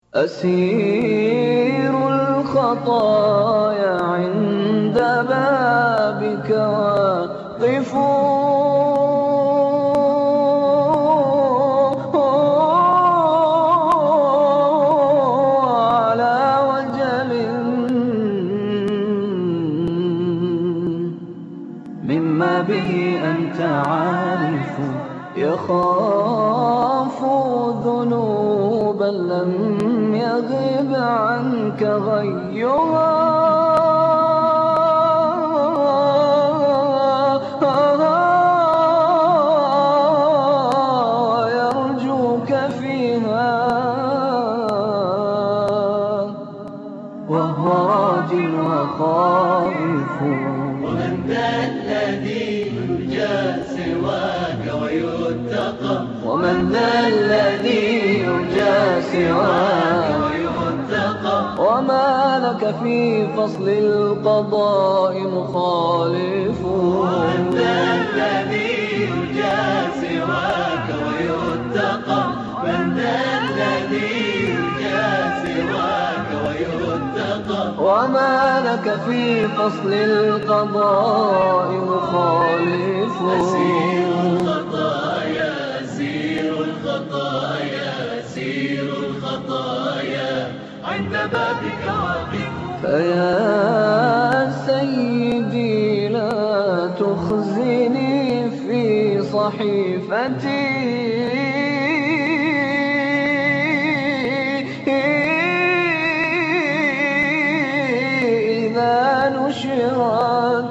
أسير الخطايا عند بابك واقف على وجل مما به أنت عارف، يخاف ذنوبا لم يغب عنك غيها، ويرجوك فيها وهو راج وخائف. ومن ذا الذي يرجى سواك ويتقى، ومن ذا الذي يرجى سواك ويتقى، وما لك في فصل القضاء مخالف. ومن ذا الذي يرجى سواك ويتقى، من ذا الذي يرجى سواك ويتقى، وما لك في فصل القضاء مخالف. أسير الخطايا أسير الخطايا أسير الخطايا عند بابك واقف. فيا سيدي لا تخزني في صحيفتي، إذا نشرت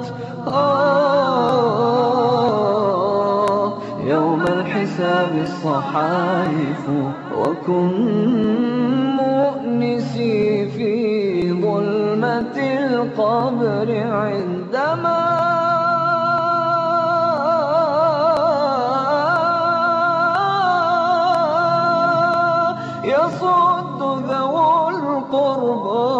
يوم الحساب الصحائف. وكن مؤنسي في ظلمة القبر عندما يصد ذو القربى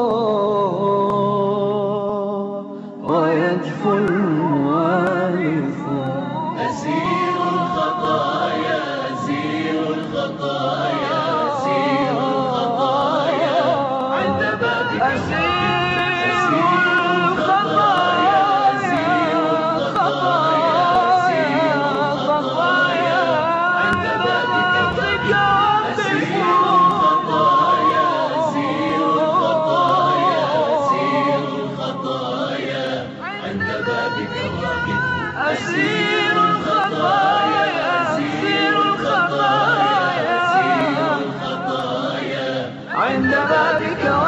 ويجفو الموالف. أسير الخطايا أسير الخطايا أسير الخطايا عند بابك أسير الخطايا أسير الخطايا أسير الخطايا عند بابك أسير الخطايا أسير الخطايا أسير الخطايا عند بابك واقف. أسير الخطايا أسير الخطايا أسير الخطايا عند بابك